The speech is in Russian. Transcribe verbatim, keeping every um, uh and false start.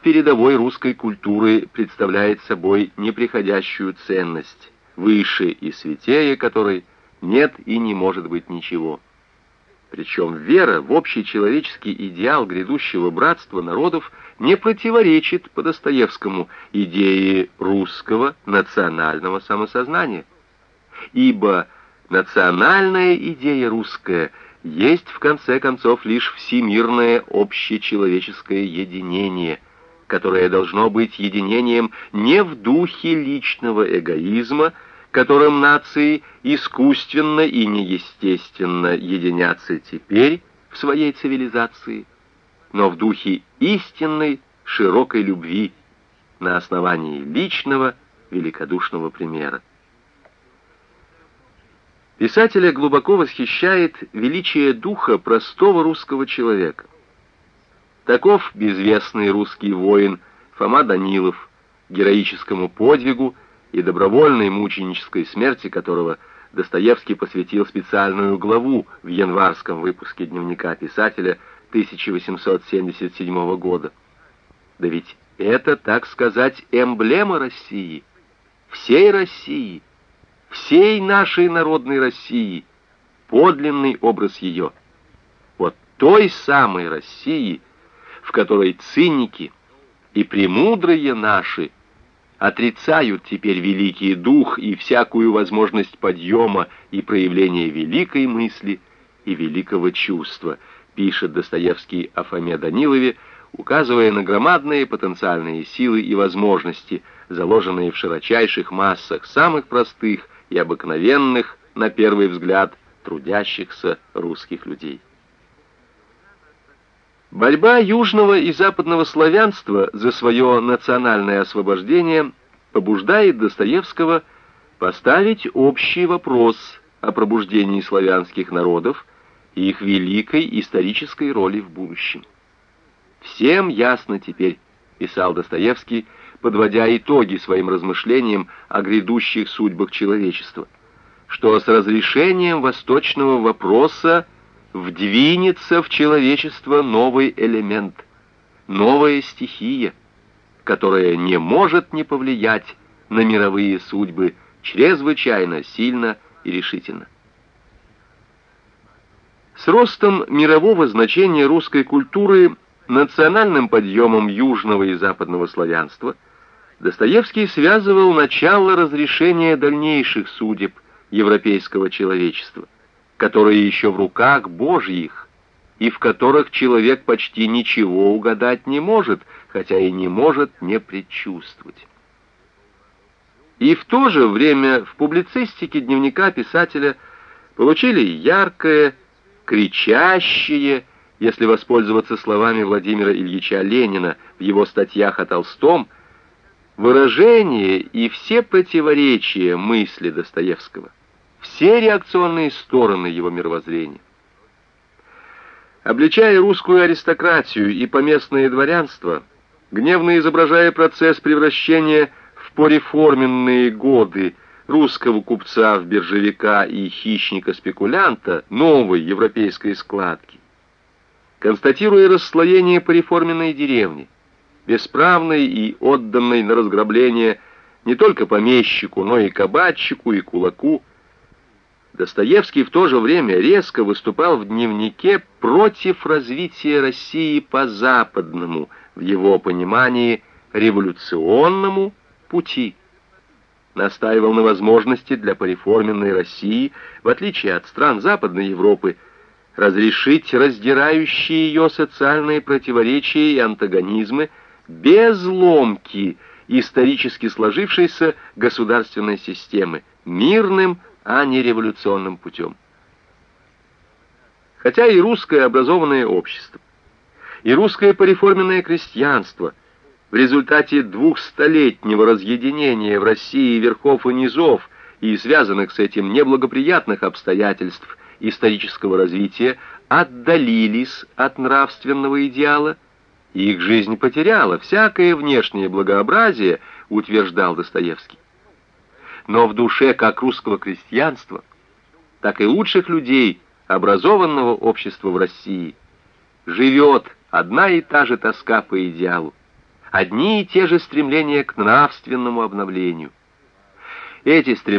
передовой русской культуры представляет собой неприходящую ценность, выше и святее которой нет и не может быть ничего. Причем вера в общий человеческий идеал грядущего братства народов не противоречит по Достоевскому идее русского национального самосознания. Ибо национальная идея русская есть в конце концов лишь всемирное общечеловеческое единение, которое должно быть единением не в духе личного эгоизма, которым нации искусственно и неестественно единятся теперь в своей цивилизации, но в духе истинной широкой любви на основании личного великодушного примера. Писателя глубоко восхищает величие духа простого русского человека. Таков безвестный русский воин Фома Данилов, героическому подвигу и добровольной мученической смерти которого Достоевский посвятил специальную главу в январском выпуске дневника писателя тысяча восемьсот семьдесят седьмого года. Да ведь это, так сказать, эмблема России, всей России, всей нашей народной России, подлинный образ ее. Вот той самой России, в которой циники и премудрые наши отрицают теперь великий дух и всякую возможность подъема и проявления великой мысли и великого чувства, пишет Достоевский о Фоме Данилове, указывая на громадные потенциальные силы и возможности, заложенные в широчайших массах самых простых и обыкновенных, на первый взгляд, трудящихся русских людей. Борьба южного и западного славянства за свое национальное освобождение побуждает Достоевского поставить общий вопрос о пробуждении славянских народов и их великой исторической роли в будущем. «Всем ясно теперь», — писал Достоевский, подводя итоги своим размышлениям о грядущих судьбах человечества, что с разрешением восточного вопроса вдвинется в человечество новый элемент, новая стихия, которая не может не повлиять на мировые судьбы чрезвычайно сильно и решительно. С ростом мирового значения русской культуры, национальным подъемом южного и западного славянства, Достоевский связывал начало разрешения дальнейших судеб европейского человечества, которые еще в руках Божьих, и в которых человек почти ничего угадать не может, хотя и не может не предчувствовать. И в то же время в публицистике дневника писателя получили яркое, кричащее, если воспользоваться словами Владимира Ильича Ленина в его статьях о Толстом, выражение и все противоречия мысли Достоевского, все реакционные стороны его мировоззрения. Обличая русскую аристократию и поместное дворянство, гневно изображая процесс превращения в пореформенные годы русского купца в биржевика и хищника-спекулянта новой европейской складки, констатируя расслоение пореформенной деревни, бесправной и отданной на разграбление не только помещику, но и кабачику, и кулаку, Достоевский в то же время резко выступал в дневнике против развития России по западному, в его понимании, революционному пути. Настаивал на возможности для пореформенной России, в отличие от стран Западной Европы, разрешить раздирающие ее социальные противоречия и антагонизмы без ломки исторически сложившейся государственной системы, мирным, а не революционным путем. Хотя и русское образованное общество, и русское пореформенное крестьянство в результате двухстолетнего разъединения в России верхов и низов и связанных с этим неблагоприятных обстоятельств исторического развития отдалились от нравственного идеала, и их жизнь потеряла всякое внешнее благообразие, утверждал Достоевский. Но в душе как русского крестьянства, так и лучших людей образованного общества в России живет одна и та же тоска по идеалу, одни и те же стремления к нравственному обновлению. Эти стремления